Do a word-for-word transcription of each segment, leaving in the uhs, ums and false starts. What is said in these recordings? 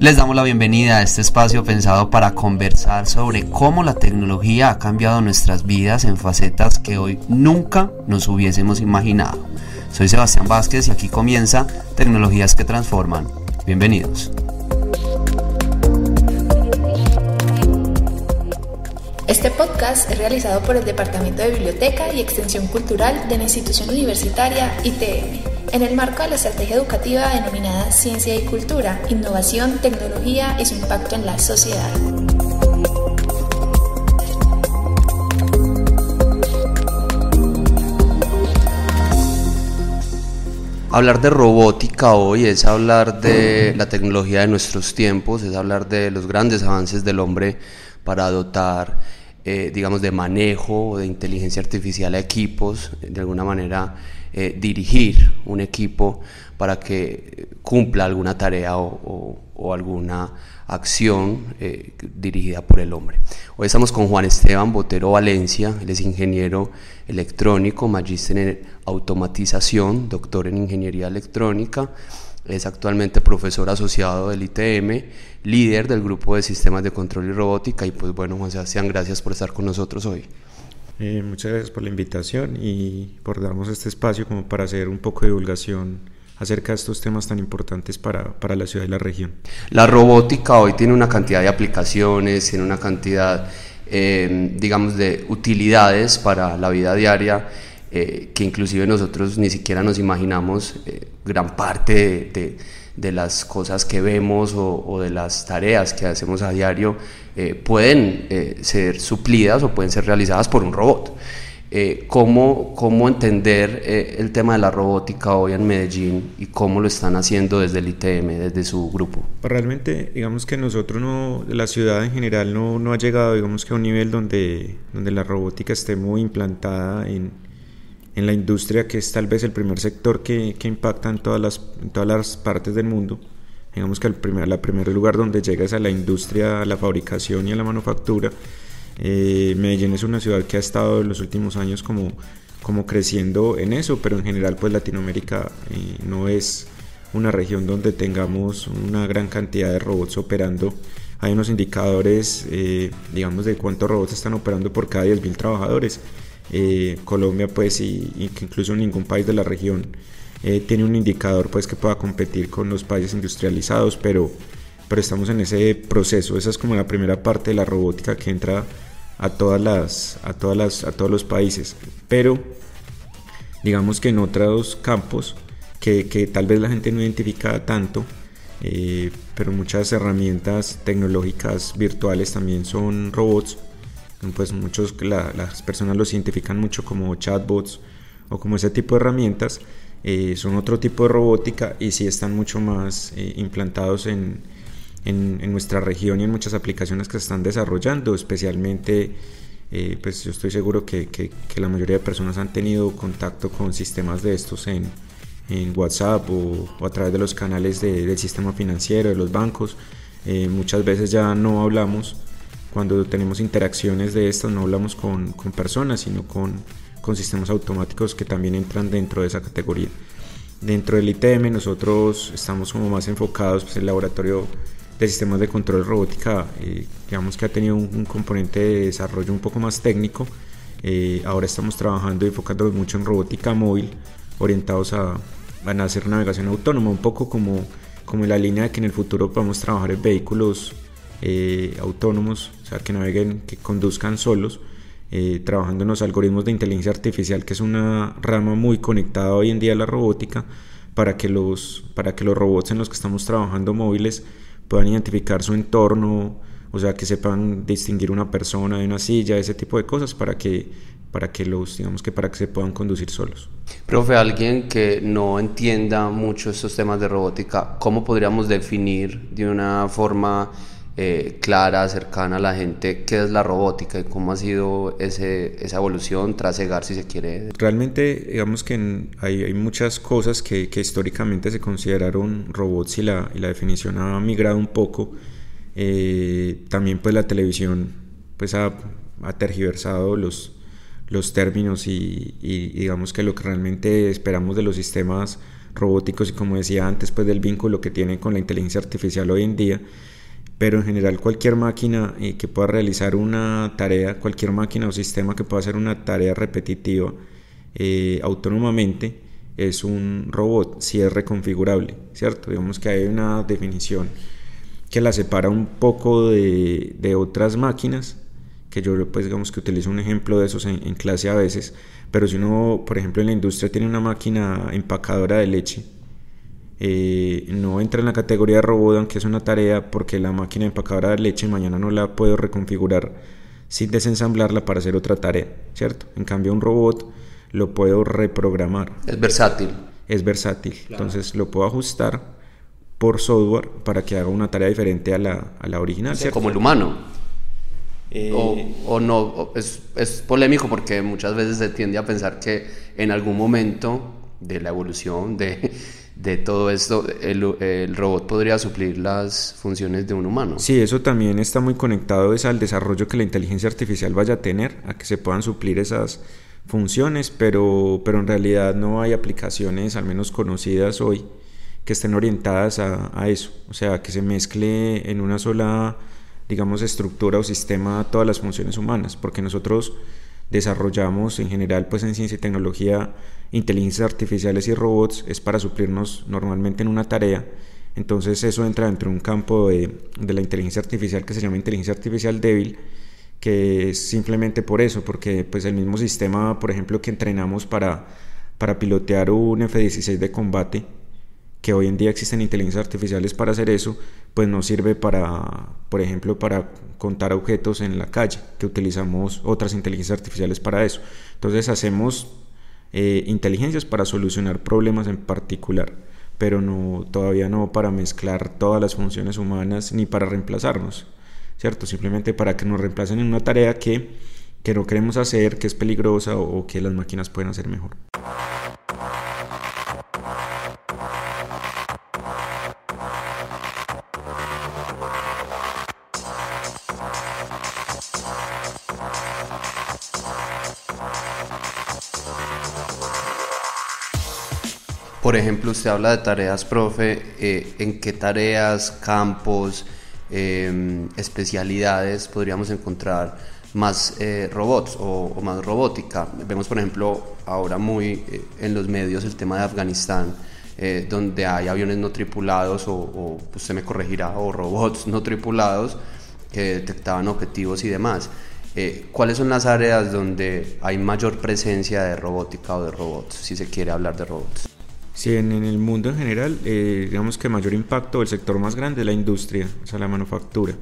Les damos la bienvenida a este espacio pensado para conversar sobre cómo la tecnología ha cambiado nuestras vidas en facetas que hoy nunca nos hubiésemos imaginado. Soy Sebastián Vázquez y aquí comienza Tecnologías que Transforman. Bienvenidos. Este podcast es realizado por el Departamento de Biblioteca y Extensión Cultural de la institución universitaria I T M, en el marco de la estrategia educativa denominada Ciencia y Cultura, Innovación, Tecnología y su impacto en la sociedad. Hablar de robótica hoy es hablar de la tecnología de nuestros tiempos, es hablar de los grandes avances del hombre para dotar, eh, digamos, de manejo, de inteligencia artificial a equipos, de alguna manera eh, dirigir un equipo para que cumpla alguna tarea o, o, o alguna acción eh, dirigida por el hombre. Hoy estamos con Juan Esteban Botero Valencia, él es ingeniero electrónico, magíster en automatización, doctor en ingeniería electrónica, es actualmente profesor asociado del I T M, líder del grupo de sistemas de control y robótica. Y pues bueno, Juan Sebastián, gracias por estar con nosotros hoy. Eh, muchas gracias por la invitación y por darnos este espacio como para hacer un poco de divulgación acerca de estos temas tan importantes para, para la ciudad y la región. La robótica hoy tiene una cantidad de aplicaciones, tiene una cantidad, eh, digamos, de utilidades para la vida diaria, eh, que inclusive nosotros ni siquiera nos imaginamos. eh, gran parte de, de, de las cosas que vemos o, o de las tareas que hacemos a diario eh, pueden eh, ser suplidas o pueden ser realizadas por un robot. Eh, ¿cómo, cómo entender eh, el tema de la robótica hoy en Medellín y cómo lo están haciendo desde el I T M, desde su grupo? Realmente, digamos que nosotros, no, la ciudad en general no, no ha llegado, digamos que a un nivel donde, donde la robótica esté muy implantada en, en la industria, que es tal vez el primer sector que, que impacta en todas, las, en todas las partes del mundo. Digamos que el primer, la primer lugar donde llega es a la industria, a la fabricación y a la manufactura. Eh, Medellín es una ciudad que ha estado en los últimos años como, como creciendo en eso, pero en general pues Latinoamérica eh, no es una región donde tengamos una gran cantidad de robots operando. Hay unos indicadores, eh, digamos, de cuántos robots están operando por cada diez mil trabajadores. Eh, Colombia pues y, y que incluso ningún país de la región eh, tiene un indicador pues que pueda competir con los países industrializados, pero pero estamos en ese proceso. Esa es como la primera parte de la robótica que entra a todas las, a todas las, a todos los países. Pero digamos que en otros campos que, que tal vez la gente no identifica tanto, eh, pero muchas herramientas tecnológicas virtuales también son robots. Pues muchos, la, las personas los identifican mucho como chatbots o como ese tipo de herramientas. Eh, son otro tipo de robótica y sí están mucho más eh, implantados en En, en nuestra región y en muchas aplicaciones que se están desarrollando, especialmente eh, pues yo estoy seguro que, que, que la mayoría de personas han tenido contacto con sistemas de estos en, en WhatsApp o, o a través de los canales de, del sistema financiero, de los bancos. Eh, muchas veces ya no hablamos, cuando tenemos interacciones de estas, no hablamos con, con personas, sino con, con sistemas automáticos que también entran dentro de esa categoría. Dentro del I T M nosotros estamos como más enfocados, pues el laboratorio de sistemas de control robótica, eh, digamos que ha tenido un, un componente de desarrollo un poco más técnico. Eh, ahora estamos trabajando y enfocándonos mucho en robótica móvil, orientados a, a hacer navegación autónoma, un poco como, como en la línea de que en el futuro podamos trabajar en vehículos eh, autónomos, o sea, que naveguen, que conduzcan solos, eh, trabajando en los algoritmos de inteligencia artificial, que es una rama muy conectada hoy en día a la robótica, para que los, para que los robots en los que estamos trabajando móviles puedan identificar su entorno, o sea, que sepan distinguir una persona de una silla, ese tipo de cosas, para que, para que los, digamos que para que se puedan conducir solos. Profe, alguien que no entienda mucho estos temas de robótica, ¿cómo podríamos definir de una forma eh, clara, cercana a la gente, qué es la robótica y cómo ha sido ese, esa evolución, trasegar, si se quiere? Realmente, digamos que en, hay, hay muchas cosas que, que históricamente se consideraron robots y la, y la definición ha migrado un poco. Eh, también pues la televisión pues ha, ha tergiversado los, los términos y, y digamos que lo que realmente esperamos de los sistemas robóticos y, como decía antes, pues del vínculo que tiene con la inteligencia artificial hoy en día. Pero en general cualquier máquina eh, que pueda realizar una tarea, cualquier máquina o sistema que pueda hacer una tarea repetitiva eh, autónomamente es un robot si es reconfigurable, ¿cierto? Digamos que hay una definición que la separa un poco de, de otras máquinas, que yo pues digamos que utilizo un ejemplo de esos en, en clase a veces, pero si uno, por ejemplo, en la industria tiene una máquina empacadora de leche, Eh, no entra en la categoría de robot, aunque es una tarea, porque la máquina empacadora de leche mañana no la puedo reconfigurar sin desensamblarla para hacer otra tarea, ¿cierto? En cambio un robot lo puedo reprogramar. Es versátil. Es versátil, claro. Entonces lo puedo ajustar por software para que haga una tarea diferente a la, a la original, o sea, ¿cierto? Como el humano. Eh, o, o no, o es, es polémico porque muchas veces se tiende a pensar que en algún momento de la evolución de... de todo esto, el, el robot podría suplir las funciones de un humano. Sí, eso también está muy conectado es al desarrollo que la inteligencia artificial vaya a tener, a que se puedan suplir esas funciones, pero, pero en realidad no hay aplicaciones, al menos conocidas hoy, que estén orientadas a, a eso, o sea, que se mezcle en una sola, digamos, estructura o sistema todas las funciones humanas, porque nosotros desarrollamos en general, pues en ciencia y tecnología, inteligencias artificiales y robots es para suplirnos normalmente en una tarea. Entonces eso entra dentro de un campo de, de la inteligencia artificial que se llama inteligencia artificial débil, que es simplemente por eso, porque pues el mismo sistema, por ejemplo, que entrenamos para, para pilotear un F dieciséis de combate, que hoy en día existen inteligencias artificiales para hacer eso, pues no sirve para, por ejemplo, para contar objetos en la calle, que utilizamos otras inteligencias artificiales para eso. Entonces hacemos eh, inteligencias para solucionar problemas en particular, pero no, todavía no para mezclar todas las funciones humanas ni para reemplazarnos, ¿cierto? Simplemente para que nos reemplacen en una tarea que, que no queremos hacer, que es peligrosa o, o que las máquinas pueden hacer mejor. Por ejemplo, usted habla de tareas, profe, eh, ¿en qué tareas, campos, eh, especialidades podríamos encontrar más eh, robots o, o más robótica? Vemos, por ejemplo, ahora muy eh, en los medios el tema de Afganistán, eh, donde hay aviones no tripulados o, o usted me corregirá, o robots no tripulados que detectaban objetivos y demás. Eh, ¿Cuáles son las áreas donde hay mayor presencia de robótica o de robots, si se quiere hablar de robots? Sí, en, en el mundo en general, eh, digamos que mayor impacto, el sector más grande es la industria, o sea, la manufactura.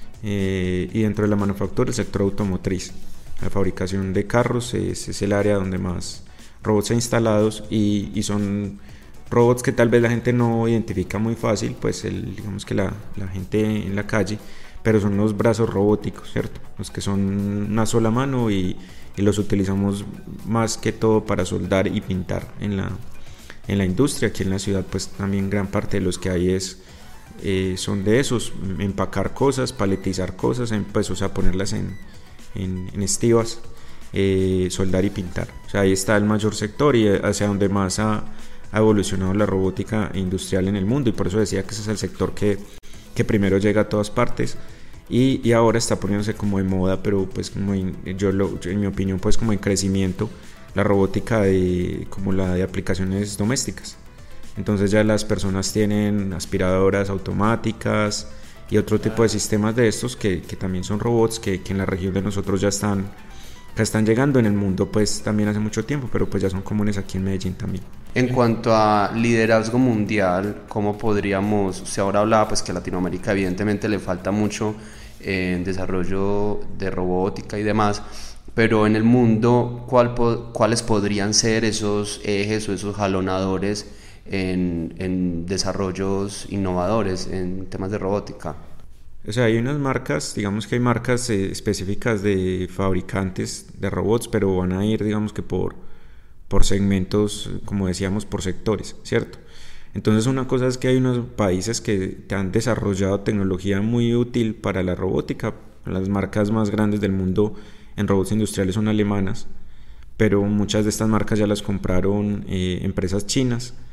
Eh, y dentro de la manufactura, el sector automotriz. La fabricación de carros es, es el área donde más robots hay instalados y, y son robots que tal vez la gente no identifica muy fácil, pues el, digamos que la, la gente en la calle, pero son los brazos robóticos, ¿cierto? Los que son una sola mano y, y los utilizamos más que todo para soldar y pintar en la en la industria. Aquí en la ciudad pues también gran parte de los que hay es eh, son de esos, empacar cosas, paletizar cosas, pues, o sea, ponerlas en, en, en estivas, eh, soldar y pintar. O sea, ahí está el mayor sector y hacia donde más ha, ha evolucionado la robótica industrial en el mundo, y por eso decía que ese es el sector que, que primero llega a todas partes y, y ahora está poniéndose como de moda, pero pues como en, yo, lo, yo en mi opinión pues como en crecimiento, la robótica de, como la de aplicaciones domésticas. Entonces ya las personas tienen aspiradoras automáticas y otro tipo de sistemas de estos que, que también son robots que, que en la región de nosotros ya están, ya están llegando. En el mundo pues también hace mucho tiempo, pero pues ya son comunes aquí en Medellín también. En cuanto a liderazgo mundial, ¿cómo podríamos? Usted ahora hablaba pues que a Latinoamérica evidentemente le falta mucho eh, en desarrollo de robótica y demás, pero en el mundo, ¿cuál, ¿cuáles podrían ser esos ejes o esos jalonadores en, en desarrollos innovadores en temas de robótica? O sea, hay unas marcas, digamos que hay marcas eh, específicas de fabricantes de robots, pero van a ir, digamos que por, por segmentos, como decíamos, por sectores, ¿cierto? Entonces una cosa es que hay unos países que han desarrollado tecnología muy útil para la robótica. Las marcas más grandes del mundo en robots industriales son alemanas, pero muchas de estas marcas ya las compraron eh, empresas chinas,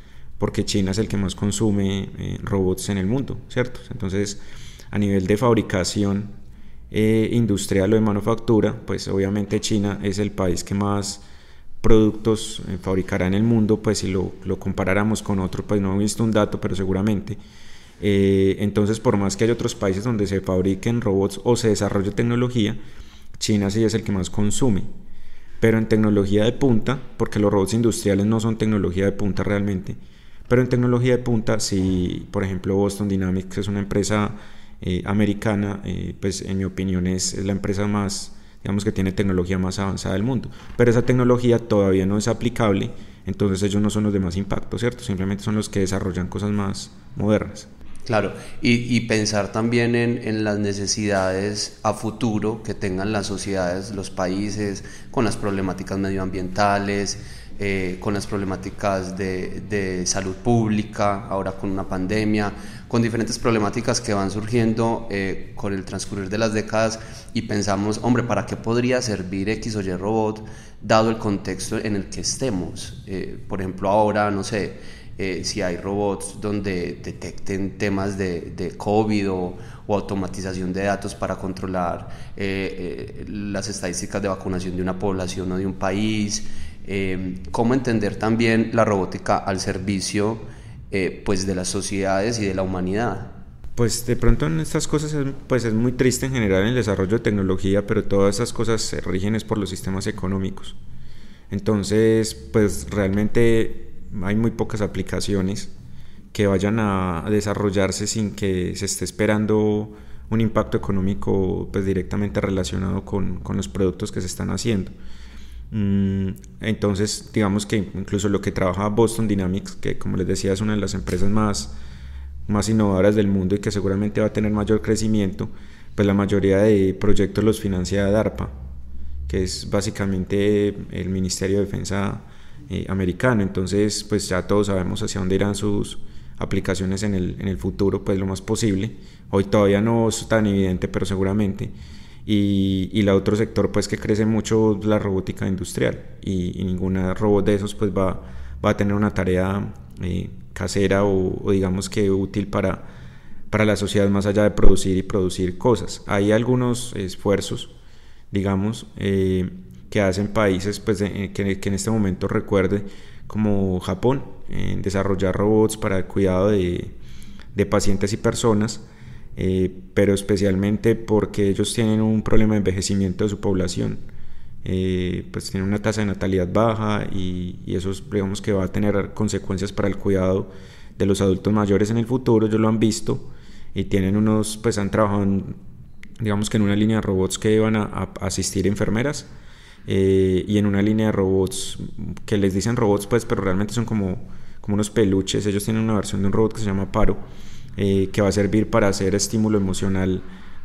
porque China es el que más consume eh, robots en el mundo, ¿cierto? Entonces, a nivel de fabricación eh, industrial o de manufactura, pues obviamente China es el país que más productos eh, fabricará en el mundo, pues si lo, lo comparáramos con otro, pues no he visto un dato, pero seguramente. Eh, entonces, por más que hay otros países donde se fabriquen robots o se desarrolle tecnología, China sí es el que más consume. Pero en tecnología de punta, porque los robots industriales no son tecnología de punta realmente, pero en tecnología de punta, si por ejemplo Boston Dynamics es una empresa eh, americana, eh, pues en mi opinión es, es la empresa más, digamos que tiene tecnología más avanzada del mundo, pero esa tecnología todavía no es aplicable, entonces ellos no son los de más impacto, ¿cierto? Simplemente son los que desarrollan cosas más modernas. Claro, y, y pensar también en, en las necesidades a futuro que tengan las sociedades, los países, con las problemáticas medioambientales, eh, con las problemáticas de, de salud pública, ahora con una pandemia, con diferentes problemáticas que van surgiendo eh, con el transcurrir de las décadas, y pensamos, hombre, ¿para qué podría servir X o Y robot dado el contexto en el que estemos? Eh, por ejemplo, ahora, no sé, Eh, si hay robots donde detecten temas de, de COVID o, o automatización de datos para controlar eh, eh, las estadísticas de vacunación de una población o de un país, eh, cómo entender también la robótica al servicio eh, pues de las sociedades y de la humanidad. Pues de pronto en estas cosas es, pues es muy triste en general en el desarrollo de tecnología, pero todas esas cosas se rigen es por los sistemas económicos. Entonces, pues realmente hay muy pocas aplicaciones que vayan a desarrollarse sin que se esté esperando un impacto económico pues directamente relacionado con, con los productos que se están haciendo. Entonces, digamos que incluso lo que trabaja Boston Dynamics, que como les decía es una de las empresas más, más innovadoras del mundo y que seguramente va a tener mayor crecimiento, pues la mayoría de proyectos los financia DARPA, que es básicamente el Ministerio de Defensa Eh, americano. Entonces pues ya todos sabemos hacia dónde irán sus aplicaciones en el, en el futuro, pues lo más posible. Hoy todavía no es tan evidente, pero seguramente. Y, y el otro sector pues que crece mucho la robótica industrial, y, y ninguna robot de esos pues va, va a tener una tarea eh, casera o, o digamos que útil para, para la sociedad más allá de producir y producir cosas. Hay algunos esfuerzos, digamos, eh, que hacen países pues, de, que, que en este momento recuerde, como Japón, en desarrollar robots para el cuidado de, de pacientes y personas, eh, pero especialmente porque ellos tienen un problema de envejecimiento de su población, eh, pues tienen una tasa de natalidad baja y, y eso digamos que va a tener consecuencias para el cuidado de los adultos mayores en el futuro. Ellos lo han visto y tienen unos, pues han trabajado en, digamos que en una línea de robots que van a, a asistir enfermeras, Eh, y en una línea de robots que les dicen robots pues pero realmente son como, como unos peluches. Ellos tienen una versión de un robot que se llama Paro, eh, que va a servir para hacer estímulo emocional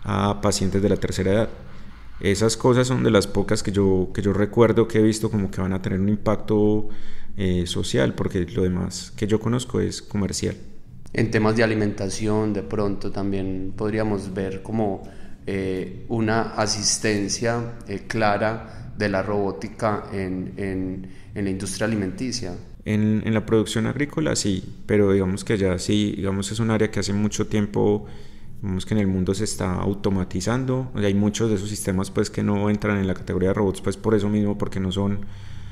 a pacientes de la tercera edad. Esas cosas son de las pocas que yo, que yo recuerdo que he visto como que van a tener un impacto eh, social, porque lo demás que yo conozco es comercial. En temas de alimentación de pronto también podríamos ver como eh, una asistencia eh, clara de la robótica en, en, en la industria alimenticia. En, en la producción agrícola sí, pero digamos que ya sí, digamos es un área que hace mucho tiempo, digamos que en el mundo se está automatizando. Hay muchos de esos sistemas pues que no entran en la categoría de robots pues por eso mismo, porque no son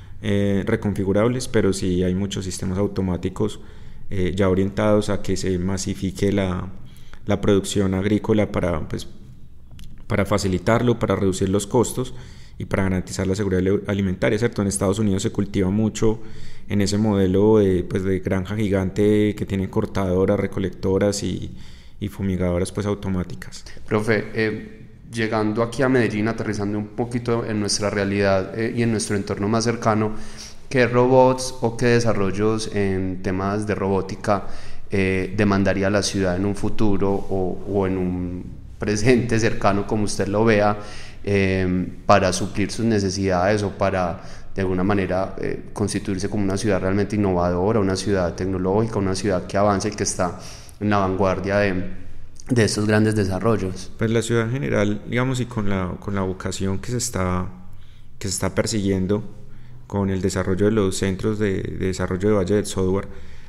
eh, reconfigurables, pero sí hay muchos sistemas automáticos eh, ya orientados a que se masifique la, la producción agrícola para, pues, para facilitarlo, para reducir los costos y para garantizar la seguridad alimentaria, ¿cierto? En Estados Unidos se cultiva mucho en ese modelo de, pues, de granja gigante que tiene cortadoras, recolectoras y, y fumigadoras pues automáticas. Profe, eh, llegando aquí a Medellín, aterrizando un poquito en nuestra realidad eh, y en nuestro entorno más cercano, ¿qué robots o qué desarrollos en temas de robótica eh, demandaría la ciudad en un futuro o, o en un presente cercano, como usted lo vea, Eh, para suplir sus necesidades o para de alguna manera eh, constituirse como una ciudad realmente innovadora, una ciudad tecnológica, una ciudad que avanza y que está en la vanguardia de, de estos grandes desarrollos? Pues la ciudad en general, digamos, y con la, con la vocación que se está, que se está persiguiendo con el desarrollo de los centros de, de desarrollo de Valle del Software,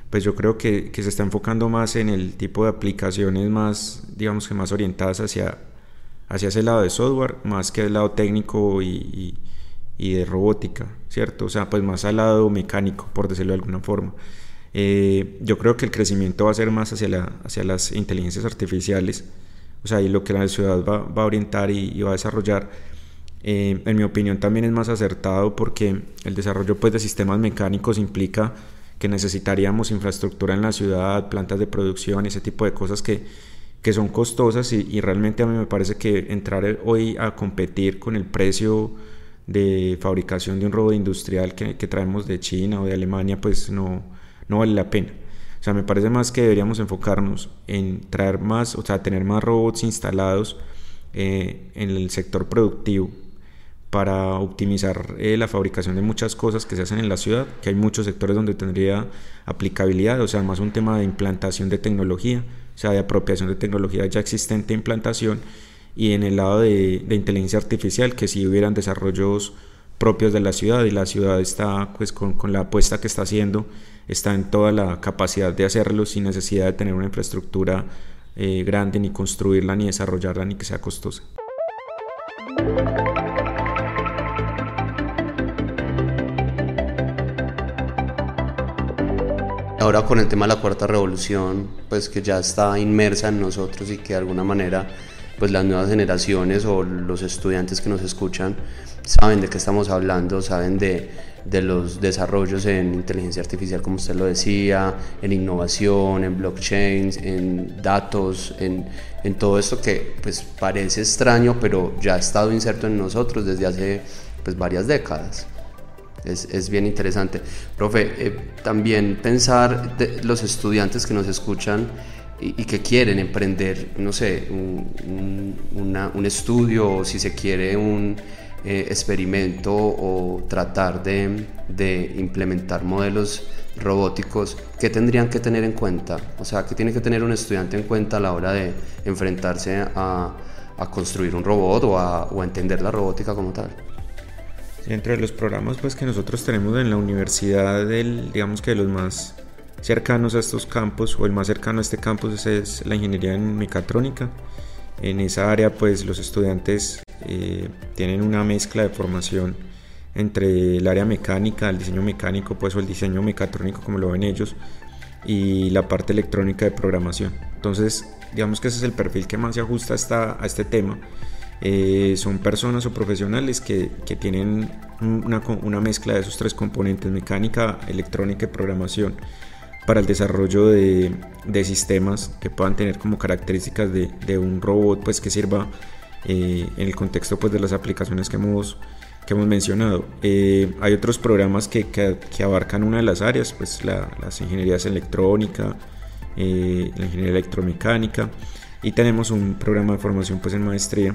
pues yo creo que, que se está enfocando más en el tipo de aplicaciones más, digamos que más orientadas hacia, hacia ese lado de software, más que el lado técnico y, y, y de robótica, ¿cierto? O sea, pues más al lado mecánico, por decirlo de alguna forma. Eh, yo creo que el crecimiento va a ser más hacia, la, hacia las inteligencias artificiales, o sea, y lo que la ciudad va, va a orientar y, y va a desarrollar, eh, en mi opinión también es más acertado, porque el desarrollo pues de sistemas mecánicos implica que necesitaríamos infraestructura en la ciudad, plantas de producción, ese tipo de cosas que, que son costosas, y, y realmente a mí me parece que entrar hoy a competir con el precio de fabricación de un robot industrial que, que traemos de China o de Alemania, pues no, no vale la pena. O sea, me parece más que deberíamos enfocarnos en traer más, o sea, tener más robots instalados eh, en el sector productivo para optimizar eh, la fabricación de muchas cosas que se hacen en la ciudad, que hay muchos sectores donde tendría aplicabilidad, o sea, más un tema de implantación de tecnología, o sea, de apropiación de tecnología ya existente, implantación, y en el lado de, de inteligencia artificial, que si hubieran desarrollos propios de la ciudad, y la ciudad está, pues con, con la apuesta que está haciendo, está en toda la capacidad de hacerlo sin necesidad de tener una infraestructura eh, grande, ni construirla, ni desarrollarla, ni que sea costosa. Ahora con el tema de la cuarta revolución, pues que ya está inmersa en nosotros, y que de alguna manera pues las nuevas generaciones o los estudiantes que nos escuchan saben de qué estamos hablando, saben de, de los desarrollos en inteligencia artificial, como usted lo decía, en innovación, en blockchain, en datos, en, en todo esto que pues parece extraño, pero ya ha estado inserto en nosotros desde hace pues varias décadas. Es, es bien interesante. Profe, eh, también pensar de los estudiantes que nos escuchan y, y que quieren emprender, no sé, un, un, una, un estudio, o si se quiere un eh, experimento, o tratar de, de implementar modelos robóticos, ¿qué tendrían que tener en cuenta? O sea, ¿qué tiene que tener un estudiante en cuenta a la hora de enfrentarse a, a construir un robot o a, o a entender la robótica como tal? Dentro de los programas pues que nosotros tenemos en la universidad, del, digamos que de los más cercanos a estos campos, o el más cercano a este campus, es la ingeniería en mecatrónica. En esa área pues los estudiantes eh, tienen una mezcla de formación entre el área mecánica, el diseño mecánico pues, o el diseño mecatrónico como lo ven ellos, y la parte electrónica de programación. Entonces digamos que ese es el perfil que más se ajusta a, esta, a este tema. Eh, son personas o profesionales que, que tienen una, una mezcla de esos tres componentes: mecánica, electrónica y programación, para el desarrollo de, de sistemas que puedan tener como características de, de un robot pues, que sirva eh, en el contexto pues, de las aplicaciones que hemos, que hemos mencionado. Eh, hay otros programas que, que, que abarcan una de las áreas, pues la, las ingenierías electrónica, eh, la ingeniería electromecánica, y tenemos un programa de formación pues, en maestría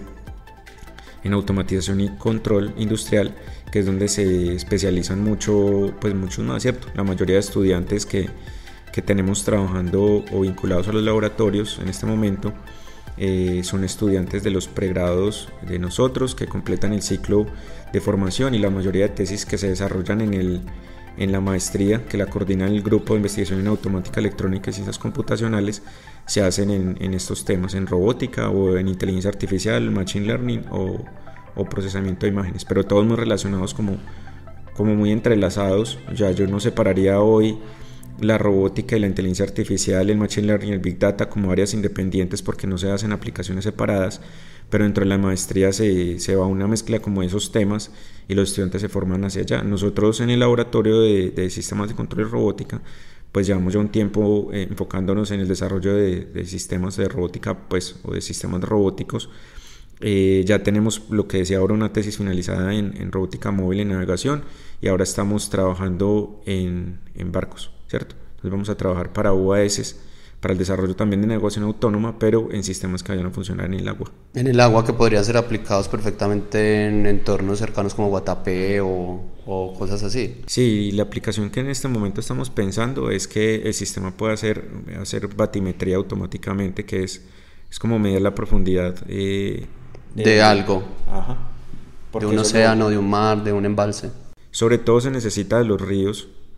en automatización y control industrial, que es donde se especializan mucho, pues muchos más, ¿cierto? La mayoría de estudiantes que, que tenemos trabajando o vinculados a los laboratorios en este momento eh, son estudiantes de los pregrados de nosotros, que completan el ciclo de formación, y la mayoría de tesis que se desarrollan en, el, en la maestría, que la coordina el Grupo de Investigación en Automática Electrónica y Ciencias Computacionales, se hacen en, en estos temas, en robótica o en inteligencia artificial, machine learning o, o procesamiento de imágenes, pero todos muy relacionados, como, como muy entrelazados. Ya yo no separaría hoy la robótica y la inteligencia artificial, el machine learning y el big data como áreas independientes, porque no se hacen aplicaciones separadas, pero dentro de la maestría se, se va una mezcla como de esos temas, y los estudiantes se forman hacia allá. Nosotros en el laboratorio de, de sistemas de control y robótica pues llevamos ya un tiempo eh, enfocándonos en el desarrollo de, de sistemas de robótica pues, o de sistemas robóticos. Eh, ya tenemos lo que decía ahora, una tesis finalizada en, en robótica móvil y navegación, y ahora estamos trabajando en, en barcos, ¿cierto? Entonces vamos a trabajar para U A S, para el desarrollo también de navegación autónoma, pero en sistemas que vayan a funcionar en el agua. En el agua, que podrían ser aplicados perfectamente en entornos cercanos como Guatapé o, o cosas así. Sí, la aplicación que en este momento estamos pensando es que el sistema pueda hacer, hacer batimetría automáticamente, que es, es como medir la profundidad eh, de, de algo. Ajá. De un océano, de un mar, de un embalse. Sobre todo se necesita de los ríos,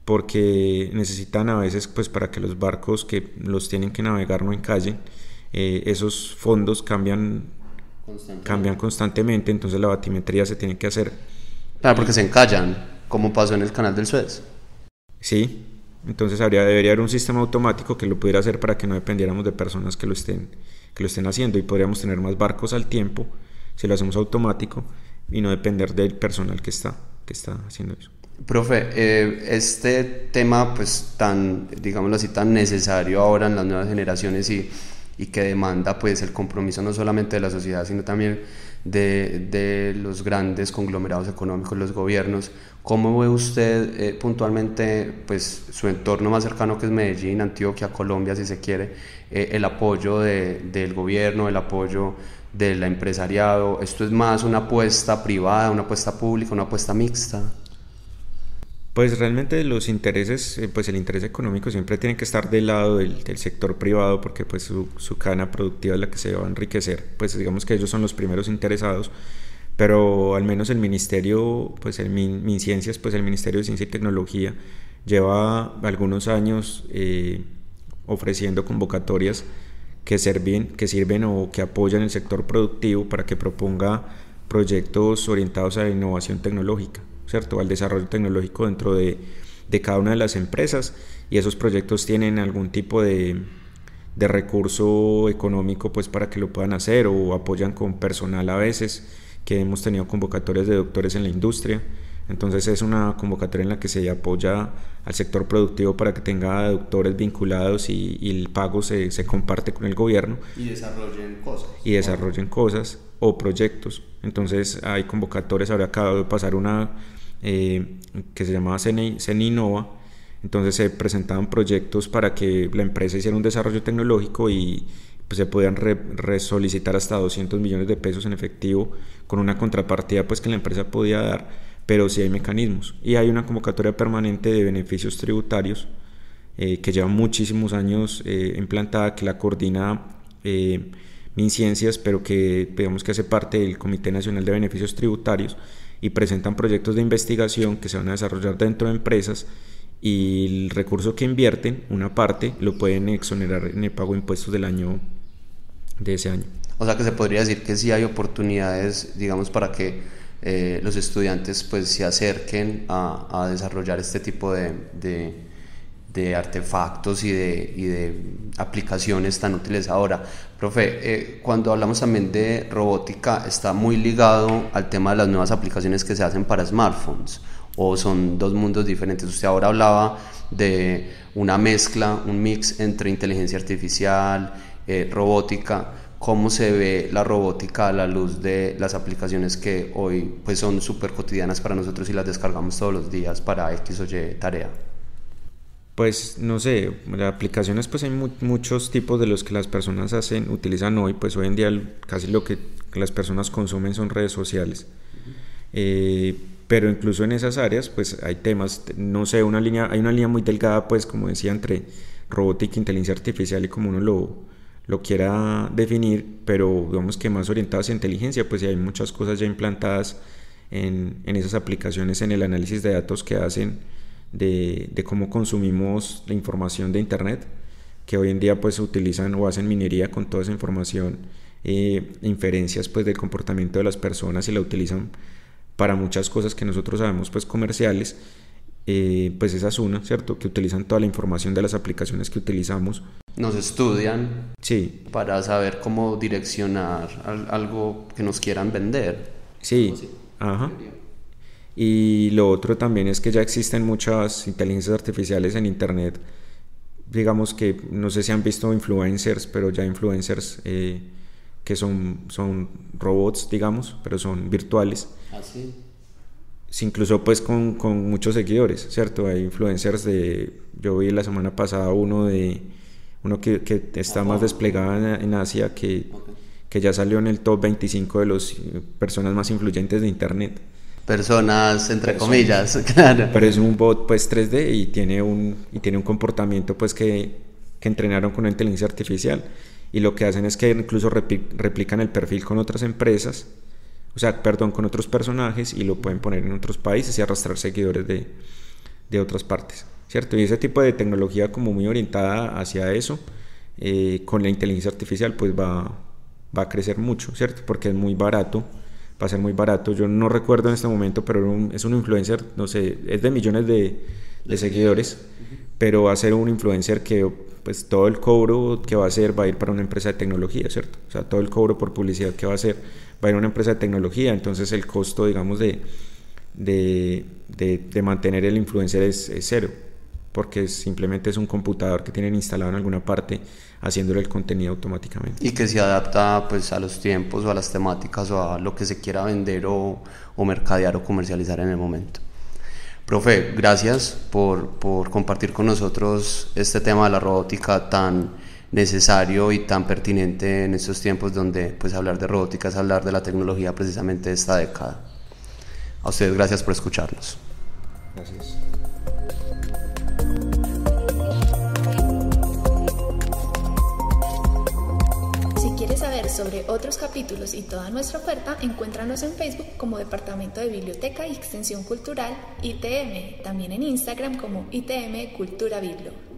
porque necesitan a veces, pues para que los barcos que los tienen que navegar no encallen, eh, esos fondos cambian constantemente. cambian constantemente, entonces la batimetría se tiene que hacer. Claro, porque se encallan, como pasó en el canal del Suez. Sí, entonces habría, debería haber un sistema automático que lo pudiera hacer para que no dependiéramos de personas que lo estén, que lo estén haciendo, y podríamos tener más barcos al tiempo si lo hacemos automático y no depender del personal que está, que está haciendo eso. Profe, eh, este tema pues tan, digámoslo así, tan necesario ahora en las nuevas generaciones y, y que demanda pues el compromiso no solamente de la sociedad sino también de, de los grandes conglomerados económicos, los gobiernos. ¿Cómo ve usted eh, puntualmente pues su entorno más cercano, que es Medellín, Antioquia, Colombia si se quiere, eh, el apoyo de, del gobierno, el apoyo del empresariado? ¿Esto es más una apuesta privada, una apuesta pública, una apuesta mixta? Pues realmente los intereses, pues el interés económico siempre tiene que estar del lado del, del sector privado, porque pues su, su cadena productiva es la que se va a enriquecer. Pues digamos que ellos son los primeros interesados, pero al menos el ministerio, pues el MinCiencias, pues el Ministerio de Ciencia y Tecnología lleva algunos años eh, ofreciendo convocatorias que sirven, que sirven o que apoyan el sector productivo para que proponga proyectos orientados a la innovación tecnológica, ¿cierto? Al desarrollo tecnológico dentro de, de cada una de las empresas, y esos proyectos tienen algún tipo de, de recurso económico pues para que lo puedan hacer, o apoyan con personal a veces, que hemos tenido convocatorias de doctores en la industria. Entonces es una convocatoria en la que se apoya al sector productivo para que tenga doctores vinculados y, y el pago se, se comparte con el gobierno y desarrollen cosas y desarrollen cosas o proyectos. Entonces hay convocatorias, ahora acaba de pasar una eh, que se llamaba CENINNOVA. Entonces se presentaban proyectos para que la empresa hiciera un desarrollo tecnológico y pues se podían re, resolicitar hasta doscientos millones de pesos en efectivo, con una contrapartida pues que la empresa podía dar, pero sí hay mecanismos. Y hay una convocatoria permanente de beneficios tributarios eh, que lleva muchísimos años eh, implantada, que la coordina eh, MinCiencias, pero que digamos que hace parte del Comité Nacional de Beneficios Tributarios, y presentan proyectos de investigación que se van a desarrollar dentro de empresas, y el recurso que invierten, una parte, lo pueden exonerar en el pago de impuestos del año de ese año. O sea que se podría decir que sí hay oportunidades, digamos, para que eh, los estudiantes pues se acerquen a, a desarrollar este tipo de, de, de artefactos y de, y de aplicaciones tan útiles ahora. Profe, eh, cuando hablamos también de robótica, está muy ligado al tema de las nuevas aplicaciones que se hacen para smartphones, o son dos mundos diferentes. Usted ahora hablaba de una mezcla, un mix entre inteligencia artificial, eh, robótica. ¿Cómo se ve la robótica a la luz de las aplicaciones que hoy pues son súper cotidianas para nosotros y las descargamos todos los días para X o Y tarea? Pues no sé, las aplicaciones pues hay mu- muchos tipos de los que las personas hacen, utilizan hoy. Pues hoy en día casi lo que las personas consumen son redes sociales. Uh-huh. eh, pero incluso en esas áreas pues hay temas, no sé, una línea, hay una línea muy delgada pues, como decía, entre robótica e inteligencia artificial, y como uno lo, lo quiera definir, pero digamos que más orientadas a inteligencia, pues hay muchas cosas ya implantadas en, en esas aplicaciones, en el análisis de datos que hacen de, de cómo consumimos la información de internet, que hoy en día pues utilizan o hacen minería con toda esa información, eh, inferencias pues del comportamiento de las personas, y la utilizan para muchas cosas que nosotros sabemos pues comerciales. Eh, pues esa es una, ¿cierto? Que utilizan toda la información de las aplicaciones que utilizamos. Nos estudian, sí, para saber cómo direccionar algo que nos quieran vender. Sí, ajá. Y lo otro también es que ya existen muchas inteligencias artificiales en internet. Digamos que no sé si han visto influencers, pero ya influencers eh, que son, son robots, digamos, pero son virtuales. ¿Ah, sí? Sí, incluso pues con, con muchos seguidores, ¿cierto? Hay influencers de... Yo vi la semana pasada uno de... Uno que, que está ah, más desplegado en, en Asia, que, okay. que ya salió en el top veinticinco de las personas más influyentes de internet. Personas, entre Personas. comillas, claro. Pero es un bot pues tres D y tiene un, y tiene un comportamiento pues que, que entrenaron con una inteligencia artificial. Y lo que hacen es que incluso replican el perfil con otras empresas, o sea, perdón, con otros personajes, y lo pueden poner en otros países y arrastrar seguidores de, de otras partes, ¿cierto? Y ese tipo de tecnología como muy orientada hacia eso, eh, con la inteligencia artificial pues va, va a crecer mucho, ¿cierto? Porque es muy barato, va a ser muy barato. Yo no recuerdo en este momento, pero un, es un influencer, no sé, es de millones de, de seguidores, pero va a ser un influencer que pues todo el cobro que va a hacer va a ir para una empresa de tecnología, ¿cierto? O sea, todo el cobro por publicidad que va a hacer va a ir a una empresa de tecnología, entonces el costo, digamos, de, de, de, de mantener el influencer es, es cero, porque simplemente es un computador que tienen instalado en alguna parte haciéndole el contenido automáticamente. Y que se adapta pues a los tiempos o a las temáticas o a lo que se quiera vender o, o mercadear o comercializar en el momento. Profe, gracias por, por compartir con nosotros este tema de la robótica tan necesario y tan pertinente en estos tiempos donde pues hablar de robótica es hablar de la tecnología precisamente de esta década. A ustedes gracias por escucharnos. Gracias. Si quieres saber sobre otros capítulos y toda nuestra oferta, encuéntranos en Facebook como Departamento de Biblioteca y Extensión Cultural I T M, también en Instagram como I T M Cultura Biblo.